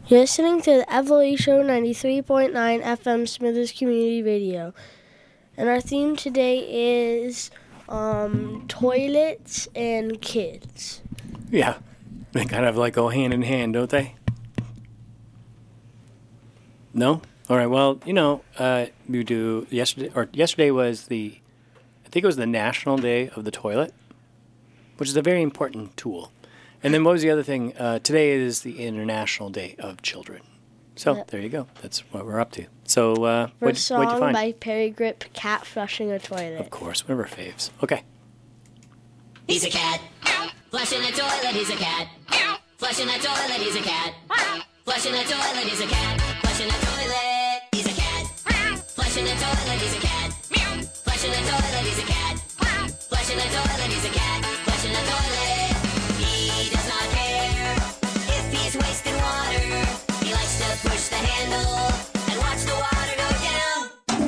You're listening to the FLE Show 93.9 FM Smithers Community Radio. And our theme today is toilets and kids. Yeah, they kind of like go hand in hand, don't they? No? All right, well, we do yesterday was I think it was the National Day of the Toilet, which is a very important tool. And then what was the other thing? Today is the International Day of Children. So There you go. That's what we're up to. So what'd you find? Song by Perry Grip, Cat Flushing a Toilet. Of course, one of our faves. Okay. He's a cat. Flushing a toilet, he's a cat. Flushing a toilet, he's a cat. Flushing a toilet, he's a cat. Flushing a toilet, he's a cat. Flushing a toilet, he's a cat. Flushing a toilet, he's a cat. Flushing a toilet, he's a cat. Flushing a toilet. He does not care if he's wasting water. He likes to push the handle and watch the water go down.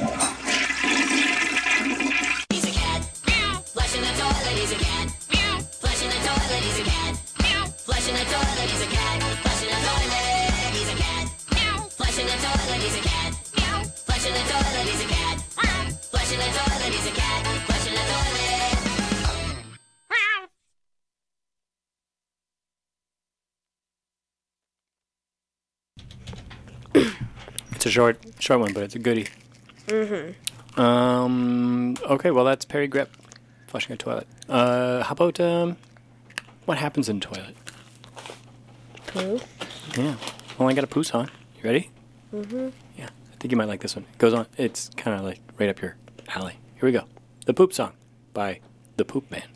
He's a cat. Flushing the toilet, he's a cat. Flushing the toilet, he's a cat. Flushing the toilet, he's a cat. Flushing the toilet, he's a cat. Flushing the toilet, he's a cat. Flushing the toilet, he's a cat. Flushing the toilet, he's a cat. Flushing the toilet. It's a short one, but it's a goodie. Okay, well, that's Perry Grip, Flushing a Toilet. How about, what happens in a toilet? Poo. Yeah. Well, I got a poo song. You ready? Yeah, I think you might like this one. It goes on, it's kind of like right up your alley. Here we go. The Poop Song by The Poop Man.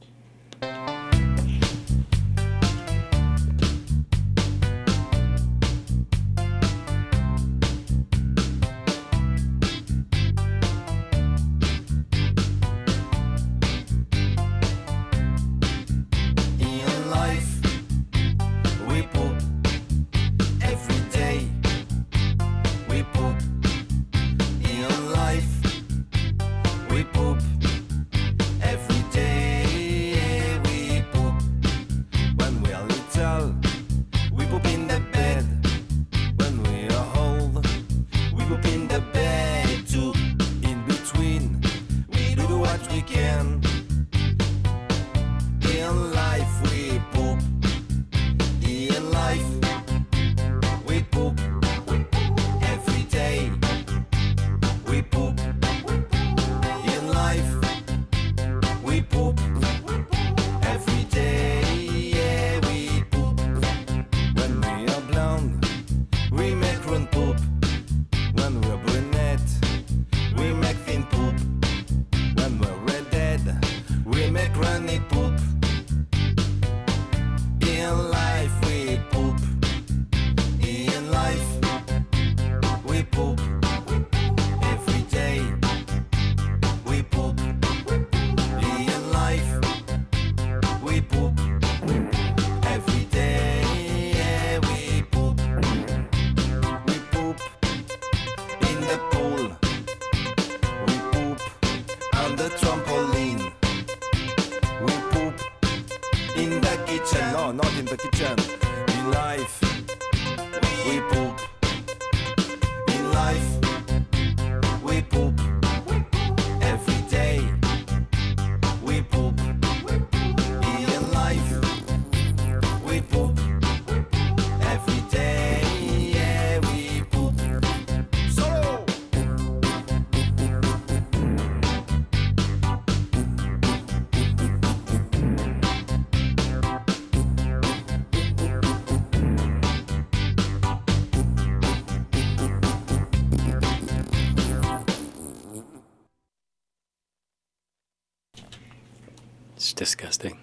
It's disgusting.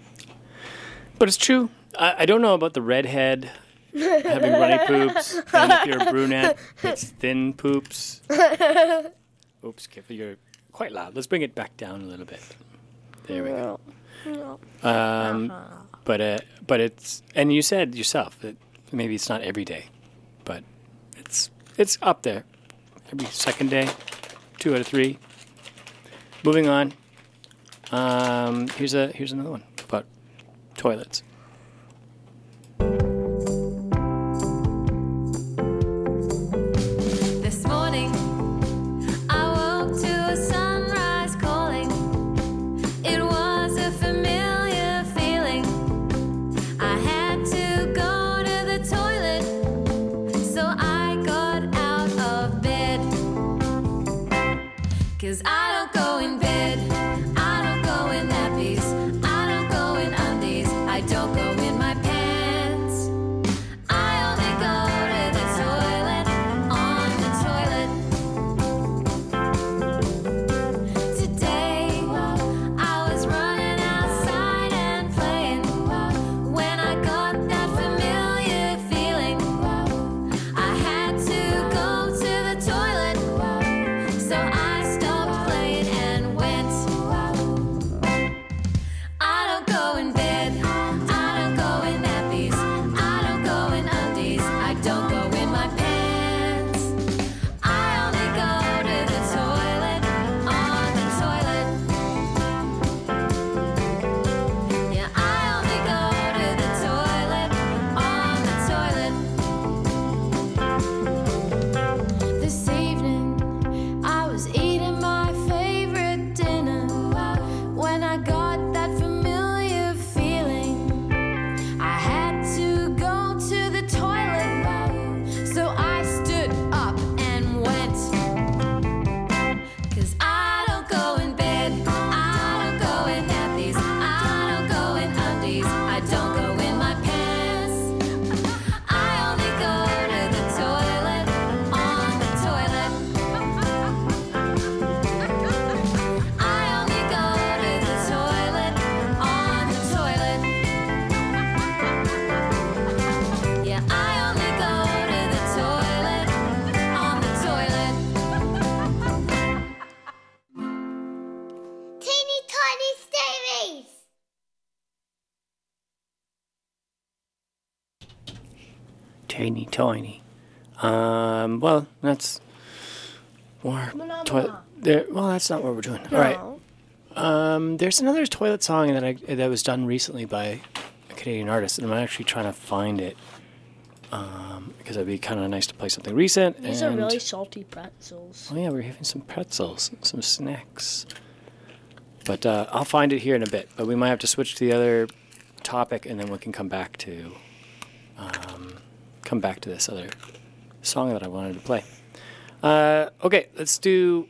But it's true. I don't know about the redhead having runny poops. And if you're a brunette, it's thin poops. Oops, Kiffer, you're quite loud. Let's bring it back down a little bit. There we go. But it's, and you said yourself that maybe it's not every day, but it's up there. Every second day, 2 out of 3. Moving on. Here's another one about toilets. teeny tiny. Well, that's more toilet. Well, that's not what we're doing. No. All right. There's another toilet song that was done recently by a Canadian artist, and I'm actually trying to find it because it'd be kind of nice to play something recent. These are really salty pretzels. Oh yeah, we're having some pretzels, some snacks. But I'll find it here in a bit. But we might have to switch to the other topic, and then we can come back to this other song that I wanted to play. Okay, let's do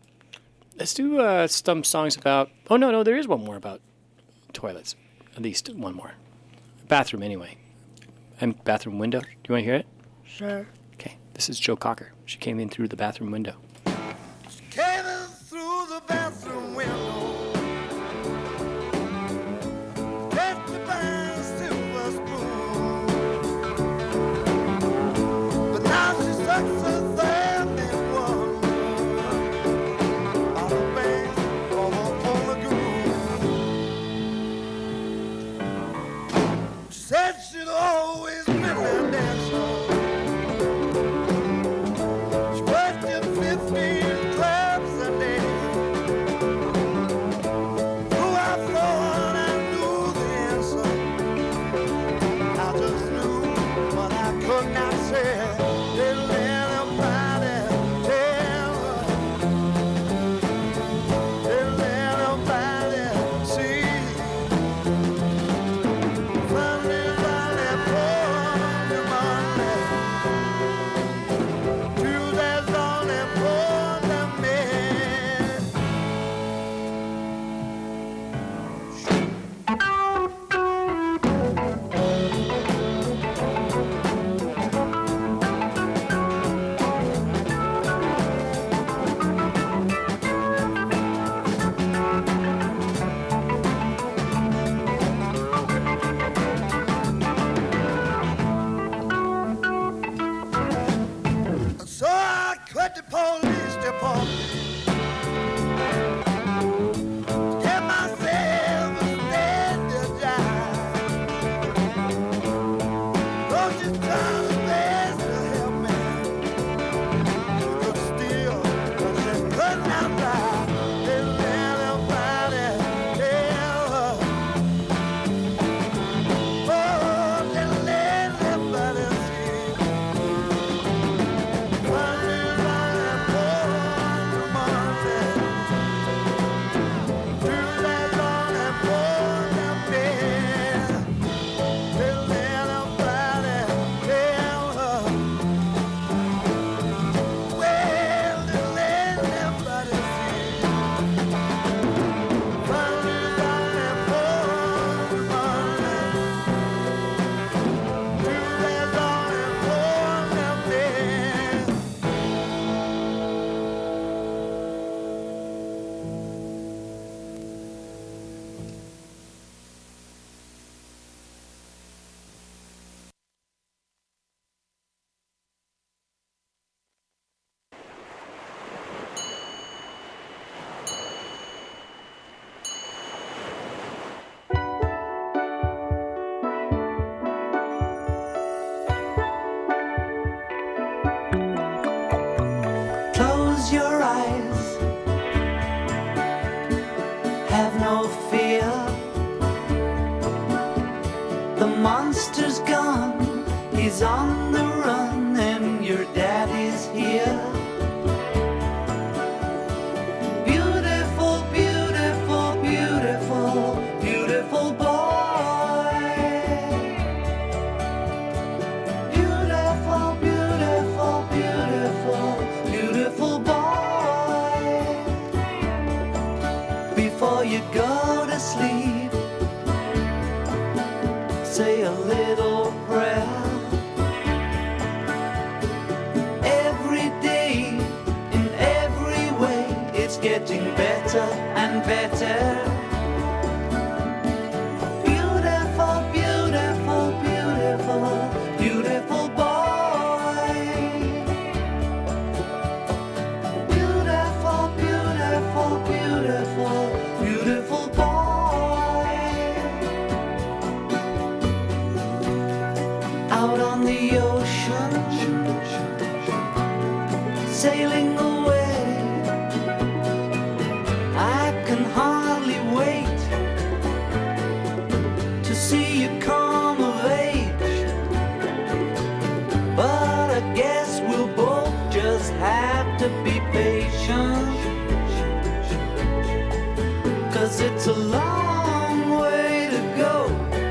some songs about. Oh no, there is one more about toilets. At least one more. Bathroom anyway. And bathroom window. Do you want to hear it? Sure. Okay, this is Joe Cocker. She came in through the bathroom window. Came in through the bathroom window. Left me by a silver spoon. But now she sucks her thumb in one. Out of bangs from a lagoon. She said she'd always been a dancer. She worked in 15 clubs a day. Who I thought I knew the answer. I just knew, but I could not say. Didn't let nobody tell her. Didn't let nobody see. Finally poured the money. Tuesday's only poured the men. So I quit the police department. Get myself a steady job. Though she's trying her best to help me. She could steal, but she could not lie. Didn't let nobody tell her. Oh, didn't let nobody see. Finally, poured the money. Tuesday's only poured the men. Didn't let nobody tell her. Well, didn't let nobody see. Finally, poured the money. Tuesday's only poured the men. Close your eyes, have no fear. The monster's gone, he's on the run, and your daddy's here. Beautiful, beautiful, beautiful, beautiful boy. Beautiful, beautiful, beautiful, beautiful boy. Before you go to sleep, say a little prayer. Every day, in every way, it's getting better and better. Beautiful, beautiful, beautiful, beautiful boy. Beautiful, beautiful, beautiful, beautiful boy. out on the ocean, sailing away. I can hardly wait to see you come of age, but I guess we'll both just have to be patient, 'cause it's a long way to go,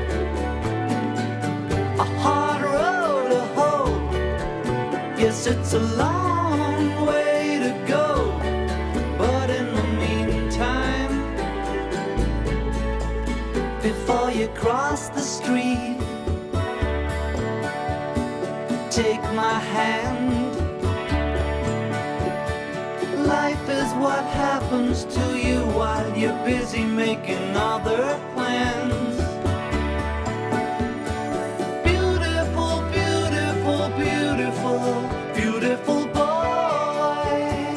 a hard road to hoe. Yes, it's a long way to go, but in the meantime, before you cross the street, take my hand. Life is what happens to you while you're busy making other plans. Beautiful, beautiful, beautiful, beautiful boy.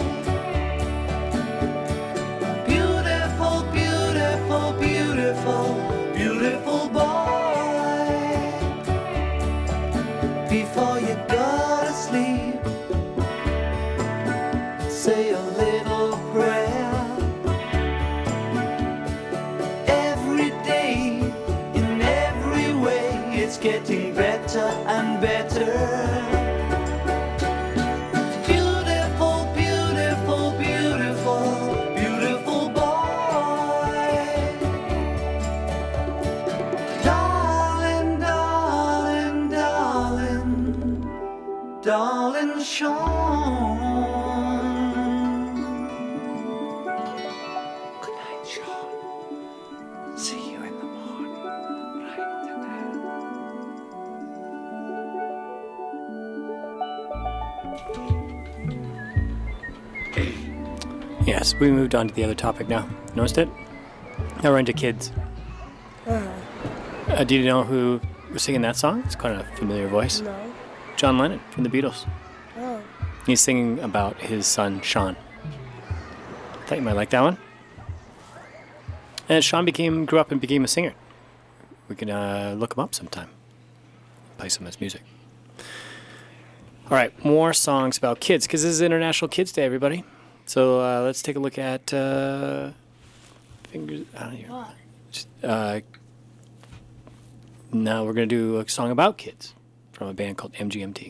Beautiful, beautiful, beautiful, beautiful boy. Before you go to sleep, say a little prayer. Every day, in every way, it's getting better and better. Beautiful, beautiful, beautiful, beautiful boy. Darling, darling, darling, darling Sean. Good night, Sean. See you in the morning. Right tonight. Yes, we moved on to the other topic now. Noticed it? Now we're into kids. Do you know who was singing that song? It's quite a familiar voice. No. John Lennon from the Beatles. Oh. He's singing about his son, Sean. Thought you might like that one. And Sean grew up and became a singer. We can look him up sometime. Play some of his music. All right, more songs about kids, because this is International Kids Day, everybody. So let's take a look at fingers. I don't know. Just, now we're going to do a song about kids from a band called MGMT.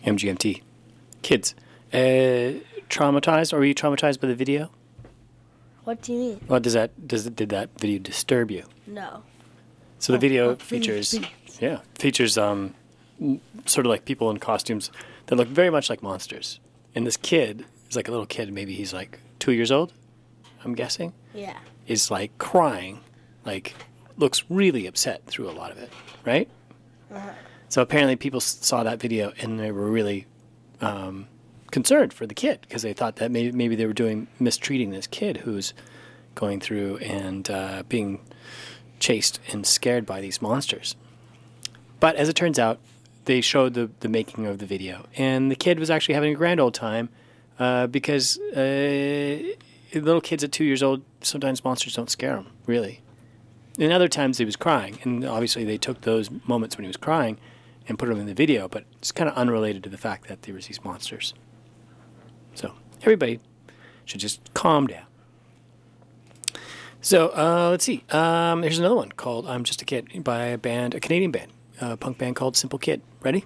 MGMT. Kids. Traumatized? Or were you traumatized by the video? What do you mean? Or did that video disturb you? No. So the video please. features sort of like people in costumes that look very much like monsters. And this kid is like a little kid, maybe he's like 2 years old, I'm guessing. Yeah. Is like crying, like looks really upset through a lot of it, right? Uh-huh. So apparently people saw that video and they were really concerned for the kid because they thought that maybe they were mistreating this kid who's going through and being chased and scared by these monsters. But as it turns out, they showed the making of the video, and the kid was actually having a grand old time because little kids at 2 years old, sometimes monsters don't scare them, really. And other times he was crying, and obviously they took those moments when he was crying and put them in the video, but it's kind of unrelated to the fact that there was these monsters. So everybody should just calm down. So let's see. Here's another one called "I'm Just a Kid" by a Canadian band, a punk band called Simple Kid. Ready?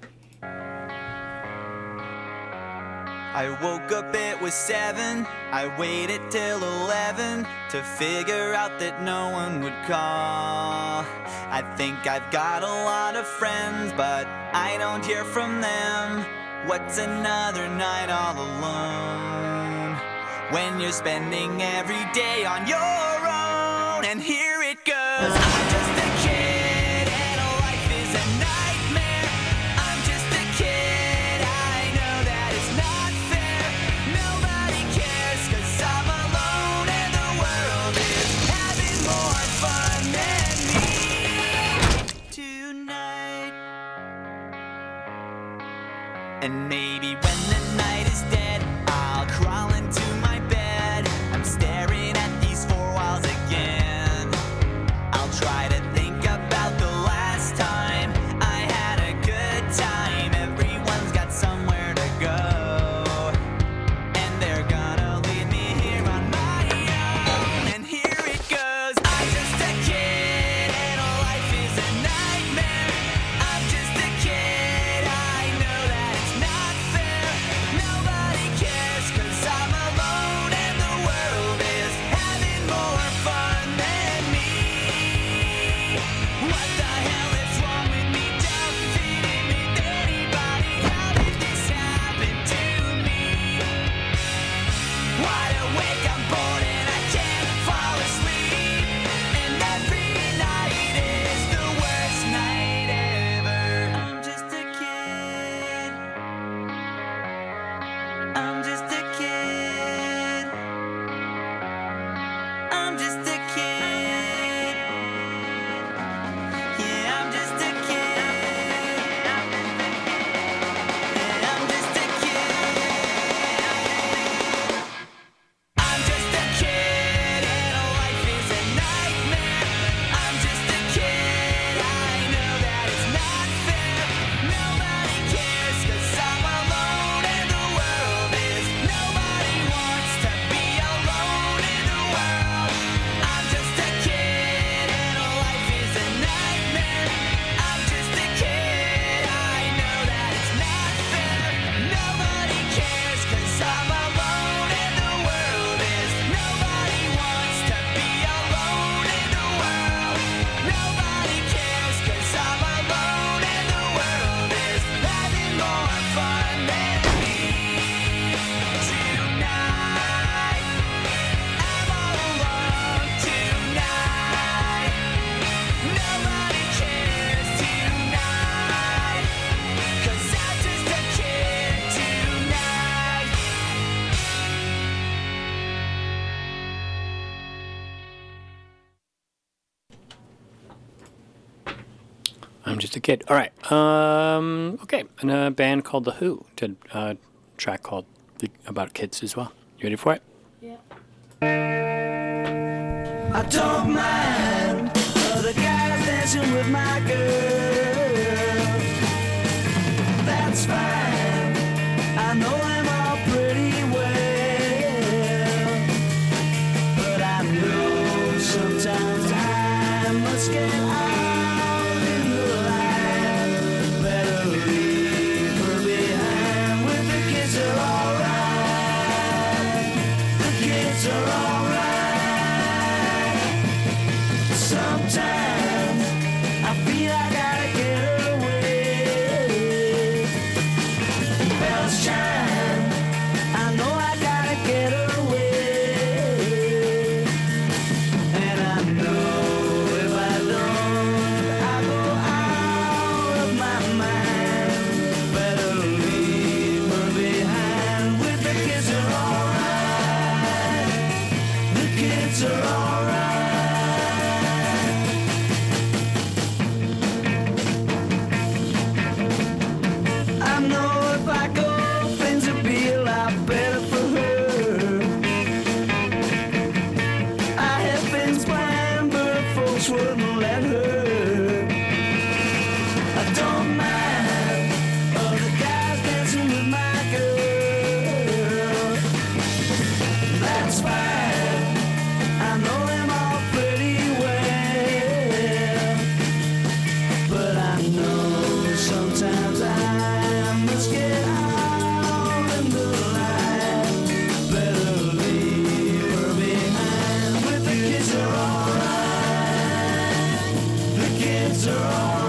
I woke up, it was 7. I waited till 11 to figure out that no one would call. I think I've got a lot of friends, but I don't hear from them. What's another night all alone when you're spending every day on your own? And here it goes. I'm just a kid and life is a nightmare. I'm just a kid, I know that it's not fair. Nobody cares 'cause I'm alone and the world is having more fun than me tonight. And maybe when the night is dead, I'll crawl into my bed. I'm staring at these four walls again. I'll try to think about the last time I had a good time. Everyone's got somewhere to go, and they're gonna leave me here on my own. And here it goes. I'm just a kid and life is a nightmare. I'm just a kid, I know that it's not fair. Nobody cares 'cause I'm alone and the world is having more fun than me. What the hell is wrong with me? Don't feed me with anybody. How did this happen to me? Wide awake, I'm bored and I can't fall asleep. And every night is the worst night ever. I'm just a kid. I'm just a kid. I'm just a kid. Yeah, I'm just a kid. Yeah, I'm just a kid. I'm just a kid and life is a nightmare. I'm just a kid, I know that it's not fair. Nobody cares 'cause I'm alone and the world is. Nobody wants to be alone in the world. I'm just a kid and life is a nightmare. I'm just a kid, I know that it's not fair. Nobody cares 'cause I'm alone and the world is. Nobody wants to be alone in the world. Nobody cares 'cause I'm alone and the world is having more fun than me tonight. I'm all alone tonight. Nobody cares tonight 'cause I'm just a kid tonight. I'm Just a Kid. All right. Okay. And a band called The Who did a track called about kids as well. You ready for it? Yeah. I don't mind other guys dancing with my girl. That's fine. I know them all pretty well. But I know sometimes I must get out in the line. Better leave her behind. know if I go, things will be a lot better for her. I had things planned, but folks wouldn't let her. I don't mind all the guys dancing with my girl. That's fine, I know them all pretty well. But I know sometimes I must get out into the light. Better leave her behind. But the kids are alright. The kids are alright.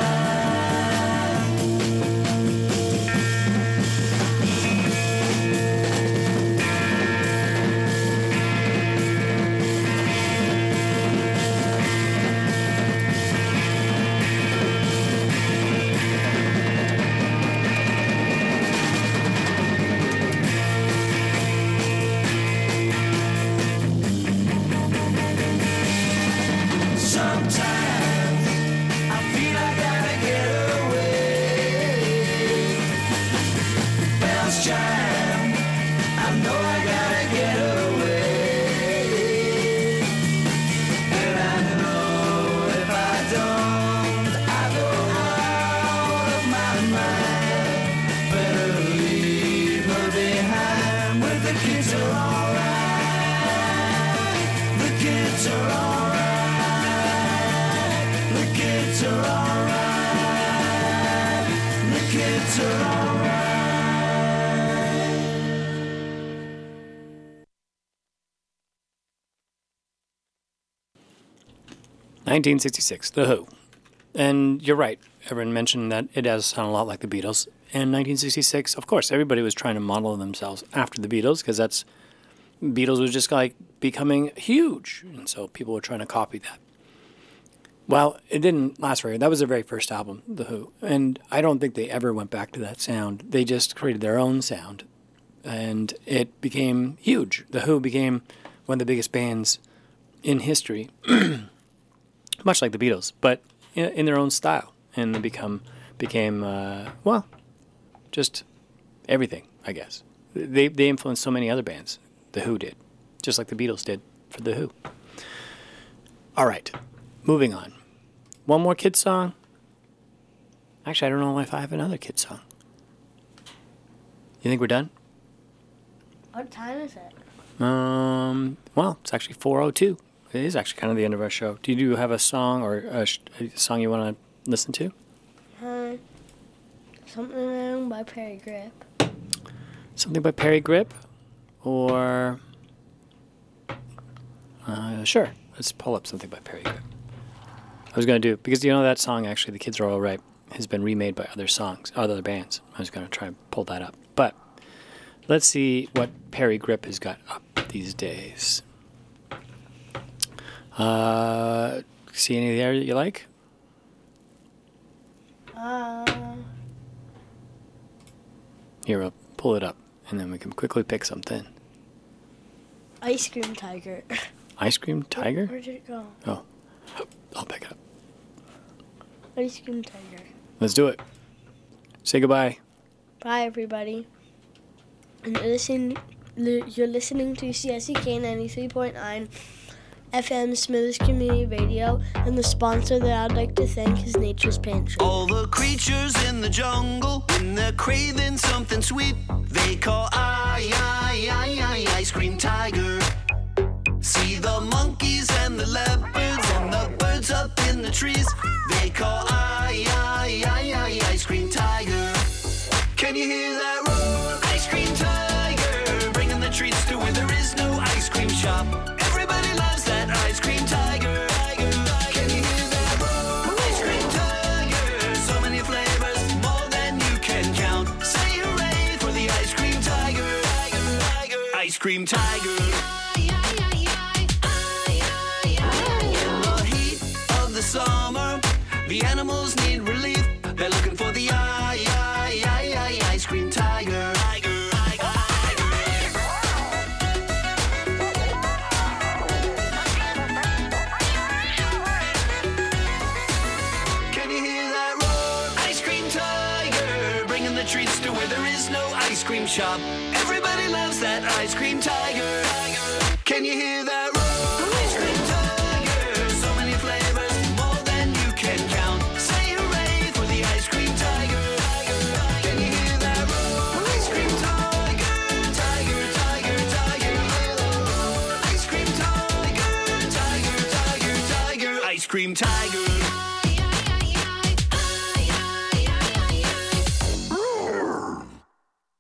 Sometimes I feel I gotta get away. Bells chime, I know I gotta get away. And I know if I don't, I go out of my mind. Better leave her behind. But the kids are alright. The kids are alright. The kids are alright. The kids are alright. (1966), The Who. And you're right, everyone mentioned that it does sound a lot like the Beatles. And 1966, of course, everybody was trying to model themselves after the Beatles because Beatles was just like becoming huge. And so people were trying to copy that. Well, it didn't last very long. That was their very first album, The Who. And I don't think they ever went back to that sound. They just created their own sound. And it became huge. The Who became one of the biggest bands in history, much like the Beatles, but in their own style. And they became just everything, I guess. They influenced so many other bands. The Who did, just like the Beatles did for The Who. All right, moving on. One more kid song. Actually, I don't know if I have another kid song. You think we're done? What time is it? Well, it's actually 4:02. It is actually kind of the end of our show. Do you have a song or a song you want to listen to? Something by Perry Grip. Something by Perry Grip? Or... sure. Let's pull up something by Perry Grip. I was going to do... Because you know that song, actually, The Kids Are All Right, has been remade by other bands. I was going to try and pull that up. But let's see what Perry Grip has got up these days. See any there that you like? Here, we'll pull it up, and then we can quickly pick something. Ice Cream Tiger. Ice Cream Tiger? Where did it go? Oh, I'll pick it up. Ice Cream Tiger. Let's do it. Say goodbye. Bye, everybody. And you're listening to CSEK 93.9 FM Smithers Community Radio, and the sponsor that I'd like to thank is Nature's Pantry. All the creatures in the jungle, when they're craving something sweet, they call ice cream tiger. See the monkeys and the leopards and the birds up in the trees, they call ice cream tiger. Can you hear that roar? Ice cream tiger, bringing the treats to where there is no ice cream shop. Everybody loves that ice cream tiger. Can you hear that roar? Ice cream tiger, so many flavors, more than you can count. Say hooray for the ice cream tiger. Ice cream tiger. In the heat of the summer, the animals need relief. They're looking for the ice cream tiger. Can you hear that roar? Ice cream tiger, bringing the treats to where there is no ice cream shop. Everybody loves that ice cream tiger. Can you hear that roar? Ice cream tiger, so many flavors, more than you can count. Say hooray for the ice cream tiger. Can you hear that roar? Ice cream tiger, tiger, tiger, tiger. Ice cream tiger, tiger, tiger, tiger. Ice cream tiger.